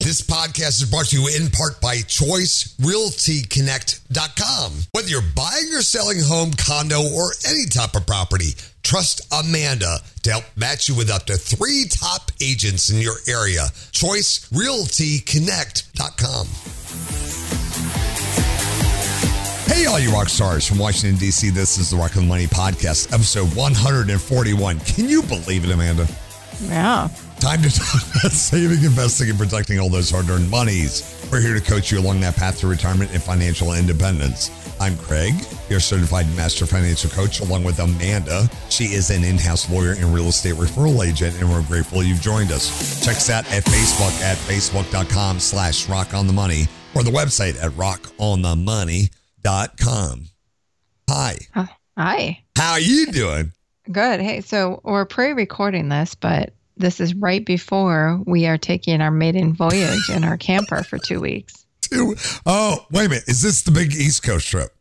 This podcast is brought to you in part by ChoiceRealtyConnect.com. Whether you're buying or selling a home, condo, or any type of property, trust Amanda to help match you with up to 3 top agents in your area. ChoiceRealtyConnect.com. Hey, all you rock stars from Washington, D.C., this is the Rock on the Money Podcast, episode 141. Can you believe it, Amanda? Yeah. Time to talk about saving, investing, and protecting all those hard-earned monies. We're here to coach you along that path to retirement and financial independence. I'm Craig, your certified master financial coach, along with Amanda. She is an in-house lawyer and real estate referral agent, and we're grateful you've joined us. Check us out at Facebook at facebook.com/rockonthemoney or the website at rockonthemoney.com. Hi. Hi. How are you doing? Good. Hey, so we're pre-recording this, but this is right before we are taking our maiden voyage in our camper for 2 weeks. Oh, wait a minute. Is this the big East Coast trip?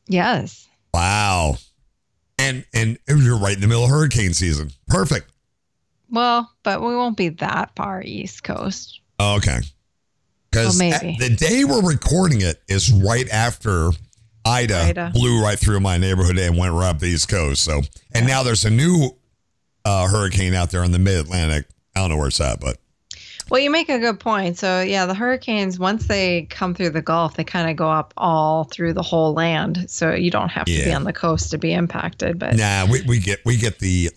Yes. Wow. And you're right in the middle of hurricane season. Perfect. Well, but we won't be that far East Coast. Oh, okay. Because the day we're recording it is right after Ida blew right through my neighborhood and went right up the East Coast. So, and now there's a new hurricane out there in the mid-Atlantic. I don't know where it's at, but. Well, you make a good point. So, yeah, the hurricanes, once they come through the Gulf, they kind of go up all through the whole land. So you don't have to be on the coast to be impacted. But we get the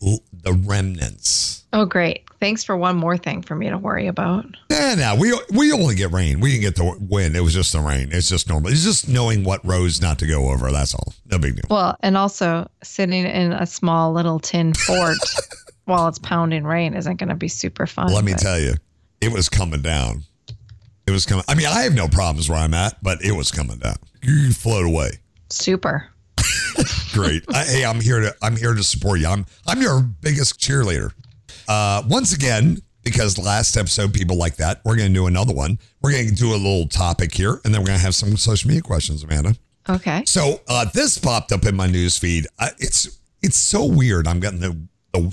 remnants. Oh, great. Thanks for one more thing for me to worry about. No, we only get rain. We didn't get the wind. It was just the rain. It's just normal. It's just knowing what roads not to go over. That's all. No big deal. Well, and also sitting in a small little tin fort while it's pounding rain isn't going to be super fun. Let me tell you, it was coming down. It was coming. I mean, I have no problems where I'm at, but it was coming down. You float away. Super. Great. Hey, I'm here to support you. I'm your biggest cheerleader. Once again, because last episode, people like that, we're going to do another one. We're going to do a little topic here, and then we're going to have some social media questions, Amanda. Okay. So this popped up in my news feed. It's so weird. I'm getting the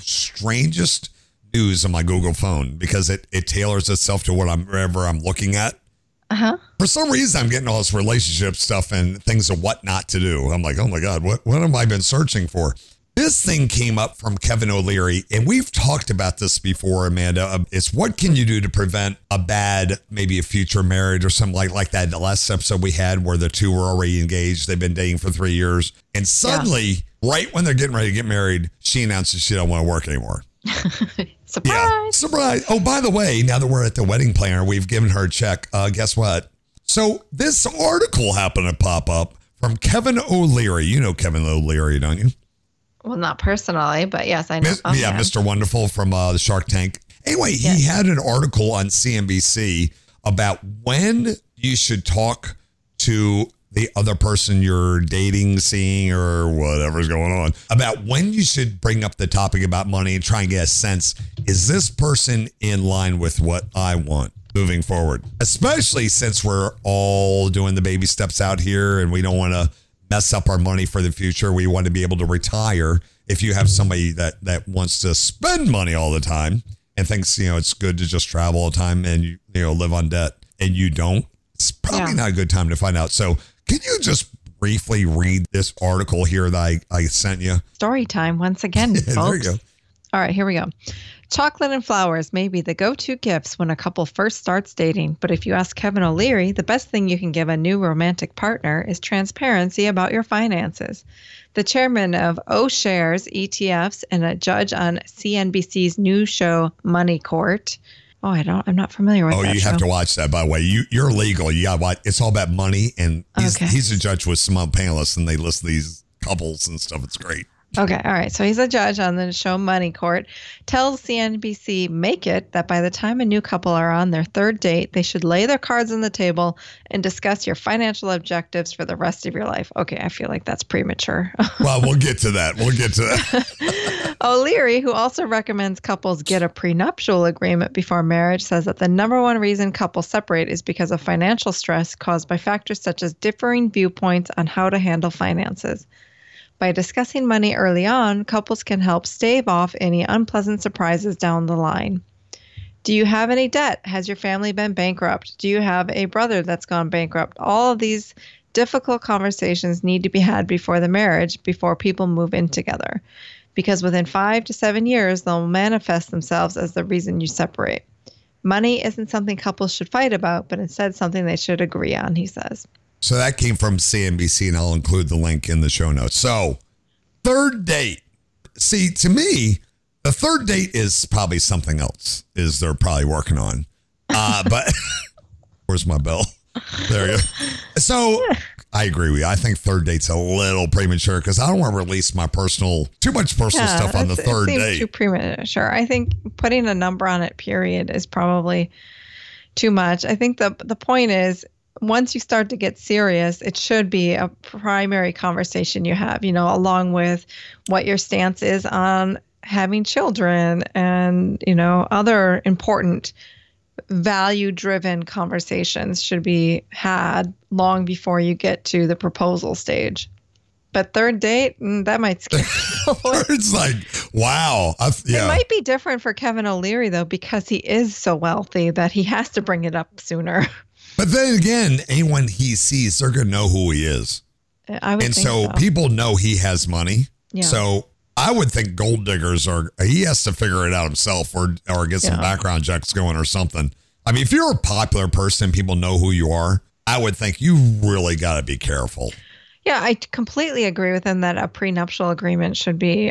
strangest news on my Google phone because it tailors itself to whatever I'm looking at. Uh-huh. For some reason, I'm getting all this relationship stuff and things of what not to do. I'm like, oh my God, what have I been searching for? This thing came up from Kevin O'Leary, and we've talked about this before, Amanda. It's what can you do to prevent a bad, maybe a future marriage or something like that. The last episode we had where the two were already engaged. They've been dating for 3 years. And suddenly, right when they're getting ready to get married, she announces she don't want to work anymore. Surprise. Yeah, surprise. Oh, by the way, now that we're at the wedding planner, we've given her a check. Guess what? So this article happened to pop up from Kevin O'Leary. You know Kevin O'Leary, don't you? Well, not personally, but yes, I know. Mr. Wonderful from the Shark Tank. Anyway, he had an article on CNBC about when you should talk to the other person you're dating, seeing, or whatever's going on, about when you should bring up the topic about money and try and get a sense, is this person in line with what I want moving forward? Especially since we're all doing the baby steps out here and we don't want to mess up our money for the future. We want to be able to retire. If you have somebody that wants to spend money all the time and thinks, it's good to just travel all the time and you live on debt and you don't, it's probably not a good time to find out. So can you just briefly read this article here that I sent you? Story time once again, folks. There you go. All right, here we go. Chocolate and flowers may be the go-to gifts when a couple first starts dating, but if you ask Kevin O'Leary, the best thing you can give a new romantic partner is transparency about your finances. The chairman of O-Shares ETFs and a judge on CNBC's new show Money Court. Oh, I'm not familiar with that. Oh, you have to watch that, by the way. You're legal. You got watch. It's all about money, and he's a judge with some panelists, and they list these couples and stuff. It's great. Okay. All right. So he's a judge on the show Money Court. Tells CNBC Make It that by the time a new couple are on their third date, they should lay their cards on the table and discuss your financial objectives for the rest of your life. Okay. I feel like that's premature. Well, we'll get to that. O'Leary, who also recommends couples get a prenuptial agreement before marriage, says that the number one reason couples separate is because of financial stress caused by factors such as differing viewpoints on how to handle finances. By discussing money early on, couples can help stave off any unpleasant surprises down the line. Do you have any debt? Has your family been bankrupt? Do you have a brother that's gone bankrupt? All of these difficult conversations need to be had before the marriage, before people move in together. Because within 5 to 7 years, they'll manifest themselves as the reason you separate. Money isn't something couples should fight about, but instead something they should agree on, he says. So that came from CNBC, and I'll include the link in the show notes. So, third date. See, to me, the third date is probably something else, is they're probably working on. But where's my bell? There you go. So I agree with you. I think third date's a little premature because I don't want to release my too much personal stuff on the third date. Too premature. I think putting a number on it, period, is probably too much. I think the point is, once you start to get serious, it should be a primary conversation you have, along with what your stance is on having children and, other important value-driven conversations should be had long before you get to the proposal stage. But third date, that might scare people. It's like, wow. It might be different for Kevin O'Leary, though, because he is so wealthy that he has to bring it up sooner. But then again, anyone he sees, they're going to know who he is. I would think so. People know he has money. Yeah. So I would think gold diggers he has to figure it out himself or get some background checks going or something. I mean, if you're a popular person, people know who you are, I would think you really got to be careful. Yeah, I completely agree with him that a prenuptial agreement should be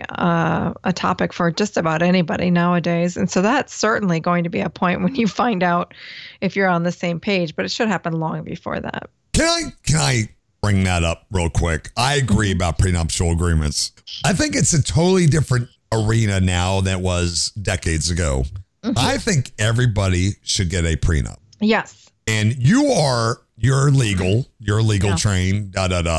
a topic for just about anybody nowadays. And so that's certainly going to be a point when you find out if you're on the same page, but it should happen long before that. Can I bring that up real quick? I agree about prenuptial agreements. I think it's a totally different arena now than it was decades ago. Mm-hmm. I think everybody should get a prenup. Yes. And you're legal trained,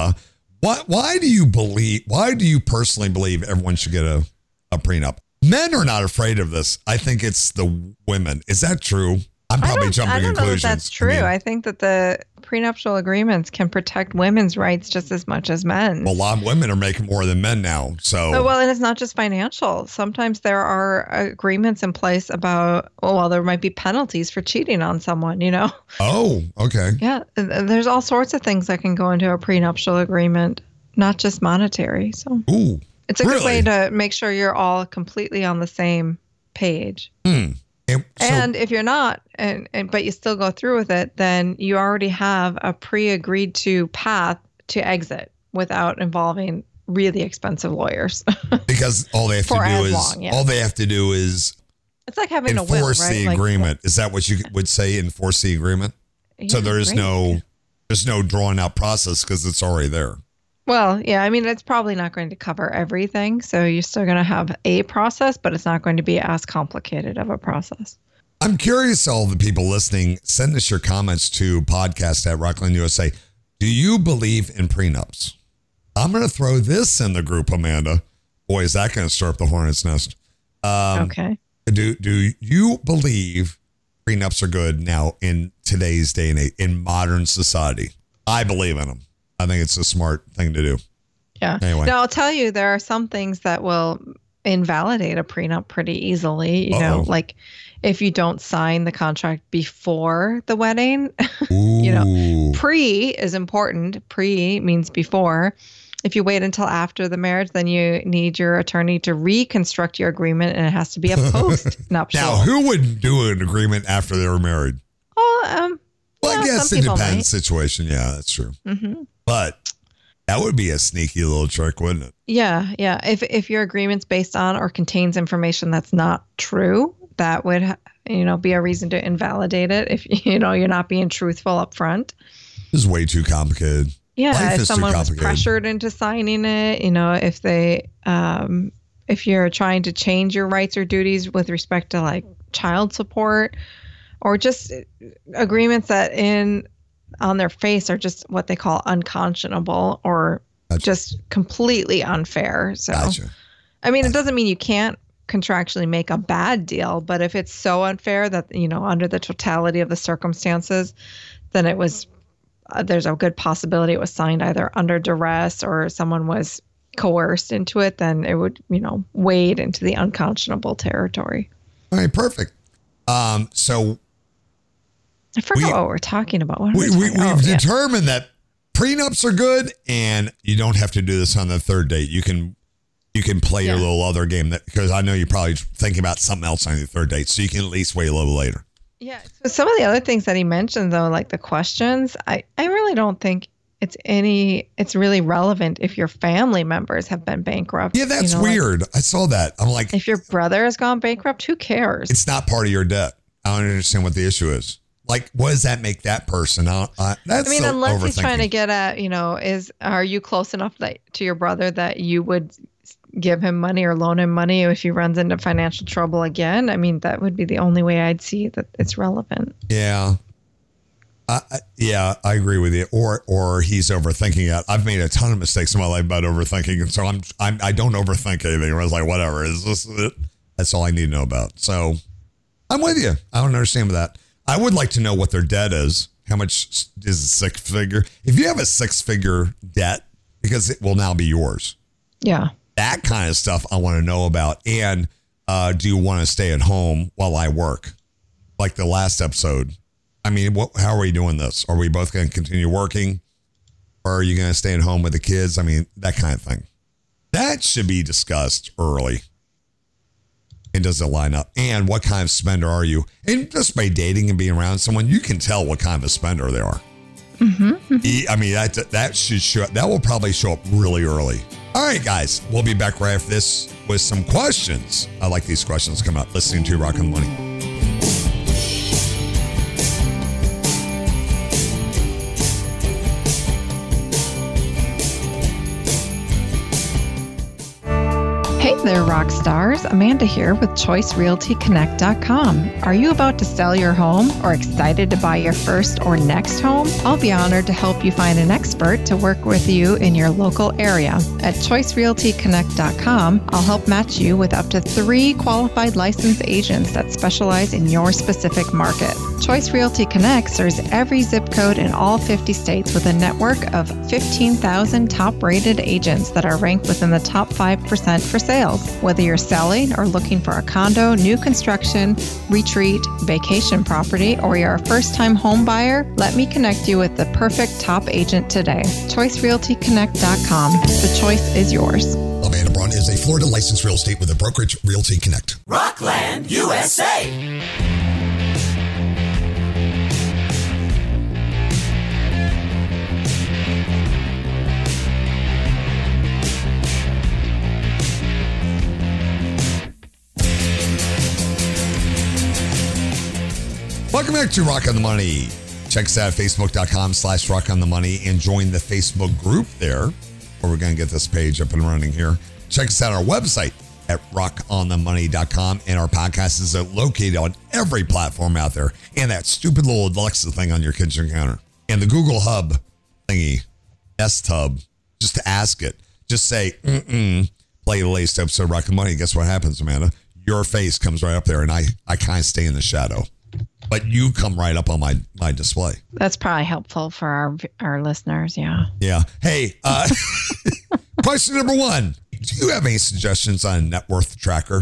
Why do you personally believe everyone should get a prenup? Men are not afraid of this. I think it's the women. Is that true? I'm probably jumping conclusions. I don't know if that's true. I think that the prenuptial agreements can protect women's rights just as much as men's. Well, a lot of women are making more than men now. So, well, and it's not just financial. Sometimes there are agreements in place about, there might be penalties for cheating on someone, Oh, okay. Yeah. There's all sorts of things that can go into a prenuptial agreement, not just monetary. So it's a good way to make sure you're all completely on the same page. And if you're not, but you still go through with it, then you already have a pre-agreed to path to exit without involving really expensive lawyers. Because all they have to do is it's like having enforce a will, right? the agreement. Is that what you would say? Enforce the agreement? Yeah, so there's no drawn out process because it's already there. Well, yeah, I mean, it's probably not going to cover everything. So you're still going to have a process, but it's not going to be as complicated of a process. I'm curious, all the people listening, send us your comments to podcast@Rockland USA. Do you believe in prenups? I'm going to throw this in the group, Amanda. Boy, is that going to stir up the hornet's nest. Okay. Do you believe prenups are good now in today's day and age, in modern society? I believe in them. I think it's a smart thing to do. Yeah. Anyway. Now, I'll tell you, there are some things that will invalidate a prenup pretty easily. You know, like if you don't sign the contract before the wedding, pre is important. Pre means before. If you wait until after the marriage, then you need your attorney to reconstruct your agreement, and it has to be a post-nuptial. Now, who would do an agreement after they were married? Well, I guess it depends situation. Yeah, that's true. Mm-hmm. But that would be a sneaky little trick, wouldn't it? Yeah. If your agreement's based on or contains information that's not true, that would, be a reason to invalidate it. If, you're not being truthful up front. This is way too complicated. Yeah. If someone was pressured into signing it, if they, if you're trying to change your rights or duties with respect to like child support or just agreements that on their face are just what they call unconscionable or just completely unfair. So, I mean, it doesn't mean you can't contractually make a bad deal, but if it's so unfair that, under the totality of the circumstances, then it was, there's a good possibility it was signed either under duress or someone was coerced into it, then it would, wade into the unconscionable territory. All right, perfect. So I forgot what we're talking about. What are we we've talking about? determined that prenups are good, and you don't have to do this on the third date. You can play your little other game because I know you're probably thinking about something else on your third date, so you can at least wait a little later. Yeah. So some of the other things that he mentioned, though, like the questions, I really don't think it's really relevant if your family members have been bankrupt. Yeah, that's weird. I saw that. I'm like, if your brother has gone bankrupt, who cares? It's not part of your debt. I don't understand what the issue is. Like, what does that make that person? That's unless he's trying to get at, are you close enough to your brother that you would give him money or loan him money if he runs into financial trouble again? I mean, that would be the only way I'd see that it's relevant. Yeah. I agree with you. Or he's overthinking it. I've made a ton of mistakes in my life about overthinking, and so I don't overthink anything. I was like, whatever, is this it? That's all I need to know about. So I'm with you. I don't understand that. I would like to know what their debt is. How much is a six figure? If you have a 6-figure debt, because it will now be yours. Yeah. That kind of stuff I want to know about. And do you want to stay at home while I work? Like the last episode. I mean, how are we doing this? Are we both going to continue working? Or are you going to stay at home with the kids? I mean, that kind of thing. That should be discussed early. And does it line up? And what kind of spender are you? And just by dating and being around someone, you can tell what kind of a spender they are. I mean, that should show. That will probably show up really early. All right, guys, we'll be back right after this with some questions. I like these questions coming up. Listening to Rock on the Money. Hey there, rock stars. Amanda here with ChoiceRealtyConnect.com. Are you about to sell your home or excited to buy your first or next home? I'll be honored to help you find an expert to work with you in your local area. At ChoiceRealtyConnect.com, I'll help match you with up to 3 qualified licensed agents that specialize in your specific market. Choice Realty Connect serves every zip code in all 50 states with a network of 15,000 top-rated agents that are ranked within the top 5% for sales. Whether you're selling or looking for a condo, new construction, retreat, vacation property, or you're a first-time home buyer, let me connect you with the perfect top agent today. ChoiceRealtyConnect.com. The choice is yours. Amanda Braun is a Florida licensed real estate with a brokerage, Realty Connect. Rockland, USA. Welcome back to Rock on the Money. Check us out at Facebook.com/Rock on the Money and join the Facebook group there, where we're going to get this page up and running here. Check us out on our website at rockonthemoney.com, and our podcast is located on every platform out there, and that stupid little Alexa thing on your kitchen counter, and the Google Hub thingy, S-Tub, just to ask it. Just say, play the latest episode of Rock on the Money. Guess what happens, Amanda? Your face comes right up there, and I kind of stay in the shadow. But you come right up on my display. That's probably helpful for our listeners, yeah. Yeah. Hey, question number 1. Do you have any suggestions on a net worth tracker?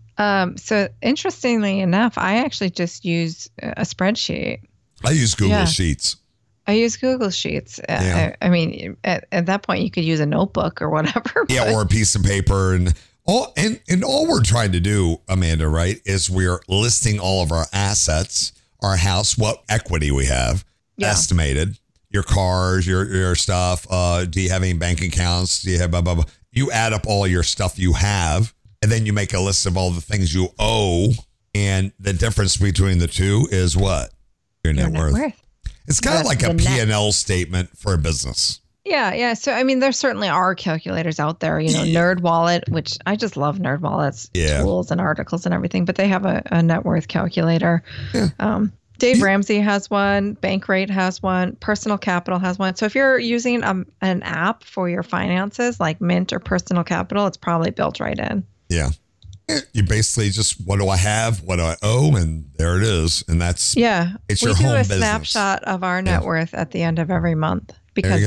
So interestingly enough, I actually just use a spreadsheet. I use Google Sheets. I use Google Sheets. Yeah. I mean, at that point, you could use a notebook or whatever. Yeah, or a piece of paper. And all we're trying to do, Amanda, right, is we're listing all of our assets, our house, what equity we have, estimated, your cars, your stuff. Do you have any bank accounts? Do you have blah, blah, blah? You add up all your stuff you have, and then you make a list of all the things you owe. And the difference between the two is what? Your net worth. It's kind of like a P&L statement for a business. Yeah. So, I mean, there certainly are calculators out there, NerdWallet, which I just love NerdWallet's tools and articles and everything, but they have a net worth calculator. Yeah. Dave Ramsey has one, Bankrate has one, Personal Capital has one. So if you're using an app for your finances like Mint or Personal Capital, it's probably built right in. Yeah. You basically just, what do I have? What do I owe? And there it is. And that's, it's your home business. We do a snapshot of our net worth at the end of every month because,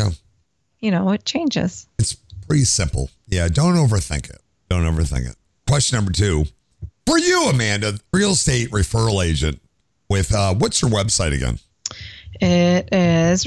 it changes. It's pretty simple. Yeah. Don't overthink it. Question number 2. For you, Amanda, real estate referral agent with, what's your website again? It is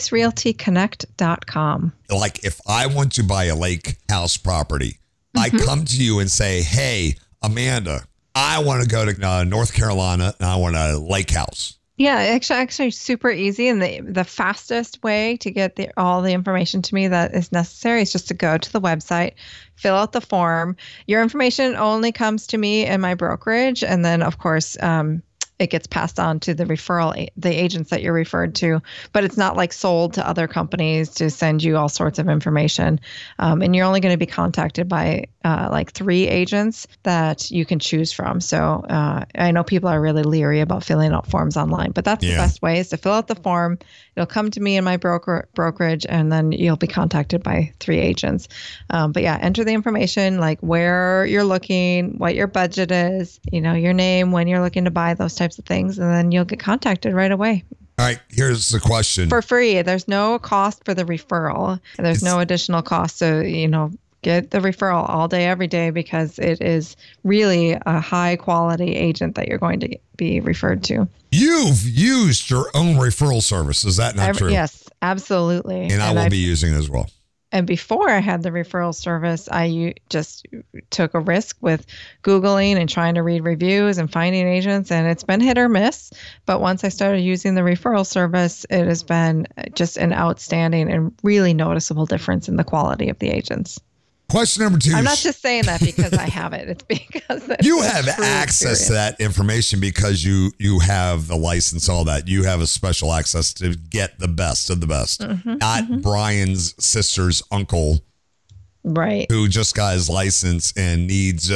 choicerealtyconnect.com. Like if I want to buy a lake house property, I come to you and say, hey, Amanda, I want to go to North Carolina and I want a lake house. Yeah, actually super easy. And the fastest way to get all the information to me that is necessary is just to go to the website, fill out the form. Your information only comes to me and my brokerage. And then, of course, it gets passed on to the the agents that you're referred to, but it's not like sold to other companies to send you all sorts of information. And you're only going to be contacted by like 3 agents that you can choose from. So I know people are really leery about filling out forms online, but that's the best way is to fill out the form. It'll come to me and my brokerage, and then you'll be contacted by 3 agents. But yeah, enter the information like where you're looking, what your budget is, your name, when you're looking to buy, those types of things, and then you'll get contacted right away. All right, here's the question. For free. There's no cost for the referral. There's no additional cost. So, get the referral all day, every day, because it is really a high quality agent that you're going to be referred to. You've used your own referral service. Is that not true? Yes, absolutely. And I will be using it as well. And before I had the referral service, I just took a risk with Googling and trying to read reviews and finding agents, and it's been hit or miss. But once I started using the referral service, it has been just an outstanding and really noticeable difference in the quality of the agents. Question number 2. I'm not just saying that because I have it. It's because you have access to that information because you have the license, all that. You have a special access to get the best of the best. Not Brian's sister's uncle, right? Who just got his license and needs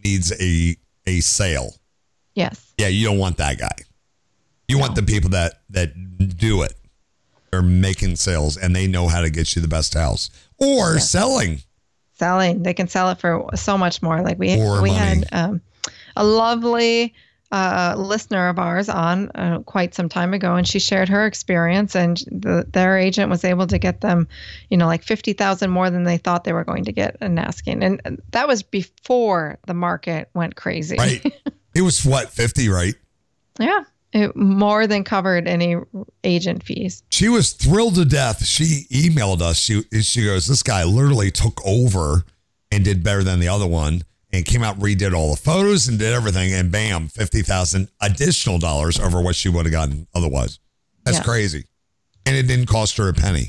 a sale. Yes. Yeah, you don't want that guy. You want the people that do it. They're making sales and they know how to get you the best house or selling. They can sell it for so much more. Like we had a lovely listener of ours on quite some time ago, and she shared her experience, and their agent was able to get them, like $50,000 more than they thought they were going to get in asking, and that was before the market went crazy. Right. It was 50, right? Yeah. It more than covered any agent fees. She was thrilled to death. She emailed us. She goes, this guy literally took over and did better than the other one and came out, redid all the photos and did everything. And bam, $50,000 additional dollars over what she would have gotten otherwise. That's crazy. And it didn't cost her a penny.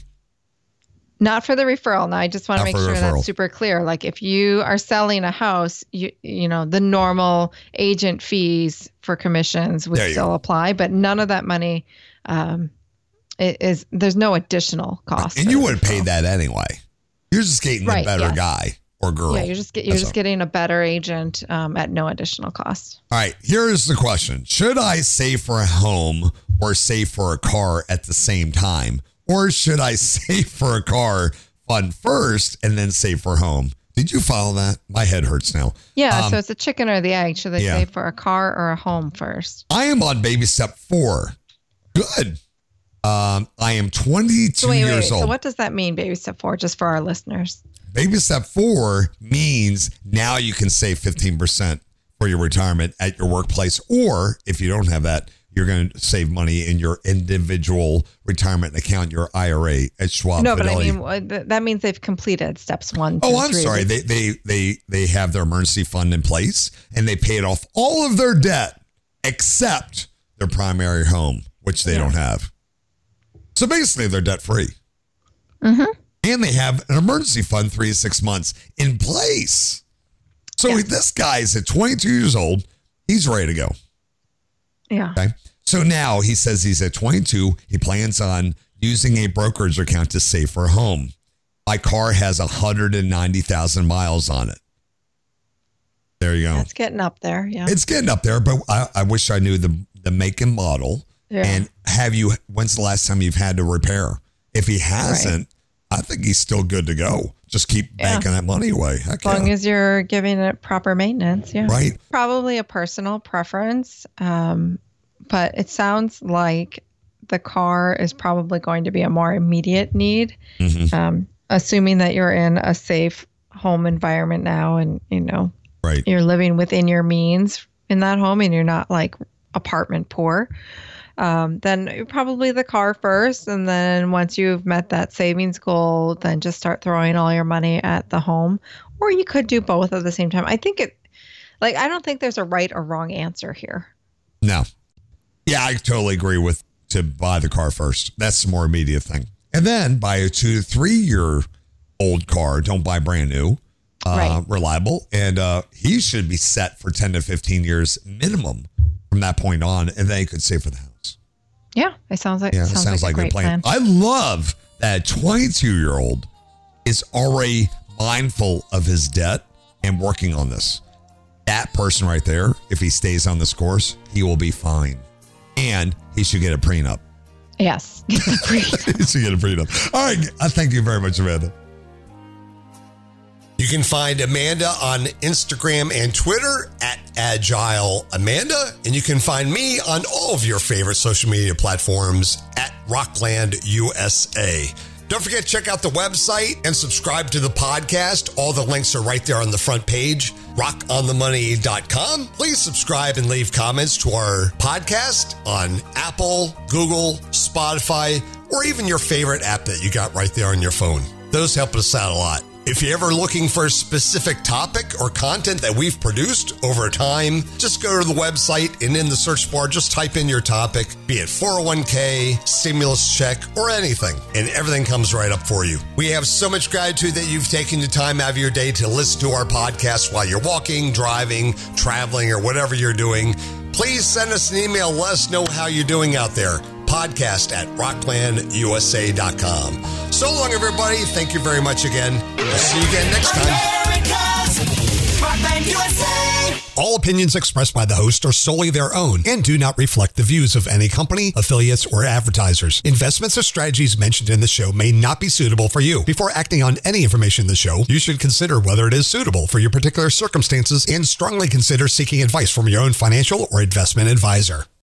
Not for the referral. Now, I just want to make sure that's super clear. Like if you are selling a house, you the normal agent fees for commissions would still apply, but none of that money there's no additional cost. And you would have paid that anyway. You're just getting a better guy or girl. Yeah, you're just getting a better agent at no additional cost. All right, here's the question. Should I save for a home or save for a car at the same time? Or should I save for a car fund first and then save for a home? Did you follow that? My head hurts now. Yeah, so it's a chicken or the egg. Should they save for a car or a home first? I am on baby step 4. Good. I am 22 years old. So what does that mean, baby step 4, just for our listeners? Baby step 4 means now you can save 15% for your retirement at your workplace. Or if you don't have that, you're going to save money in your individual retirement account, your IRA at Schwab. No, Fidelity. But I mean, that means they've completed steps 1, 2, 3. Oh, I'm sorry. They have their emergency fund in place and they paid off all of their debt except their primary home, which they don't have. So basically they're debt free. And they have an emergency fund 3 to 6 months in place. So this guy's at 22 years old. He's ready to go. Yeah. Okay. So now he says he's at 22. He plans on using a brokerage account to save for a home. My car has 190,000 miles on it. There you go. It's getting up there. Yeah. It's getting up there, but I wish I knew the make and model. Yeah. And when's the last time you've had to repair? If he hasn't, I think he's still good to go. Just keep banking that money away. As long as you're giving it proper maintenance. Yeah. Right. Probably a personal preference. But it sounds like the car is probably going to be a more immediate need. Assuming that you're in a safe home environment now and, Right. You're living within your means in that home and you're not like apartment poor. Then probably the car first. And then once you've met that savings goal, then just start throwing all your money at the home. Or you could do both at the same time. I think I don't think there's a right or wrong answer here. No. Yeah, I totally agree with to buy the car first. That's the more immediate thing. And then buy a 2 to 3 year old car. Don't buy brand new, reliable. And he should be set for 10 to 15 years minimum from that point on. And then he could save for the house. Yeah, it sounds like a great plan. I love that 22-year-old is already mindful of his debt and working on this. That person right there, if he stays on this course, he will be fine. And he should get a prenup. Yes, get the prenup. He should get a prenup. All right. Thank you very much, Amanda. You can find Amanda on Instagram and Twitter at Agile Amanda. And you can find me on all of your favorite social media platforms at Rockland USA. Don't forget to check out the website and subscribe to the podcast. All the links are right there on the front page, rockonthemoney.com. Please subscribe and leave comments to our podcast on Apple, Google, Spotify, or even your favorite app that you got right there on your phone. Those help us out a lot. If you're ever looking for a specific topic or content that we've produced over time, just go to the website and in the search bar, just type in your topic, be it 401k, stimulus check, or anything, and everything comes right up for you. We have so much gratitude that you've taken the time out of your day to listen to our podcast while you're walking, driving, traveling, or whatever you're doing. Please send us an email. Let us know how you're doing out there. Podcast at rocklandusa.com. So long, everybody. Thank you very much again. We'll see you again next time. America's Rockland USA. All opinions expressed by the host are solely their own and do not reflect the views of any company, affiliates, or advertisers. Investments or strategies mentioned in the show may not be suitable for you. Before acting on any information in the show, you should consider whether it is suitable for your particular circumstances and strongly consider seeking advice from your own financial or investment advisor.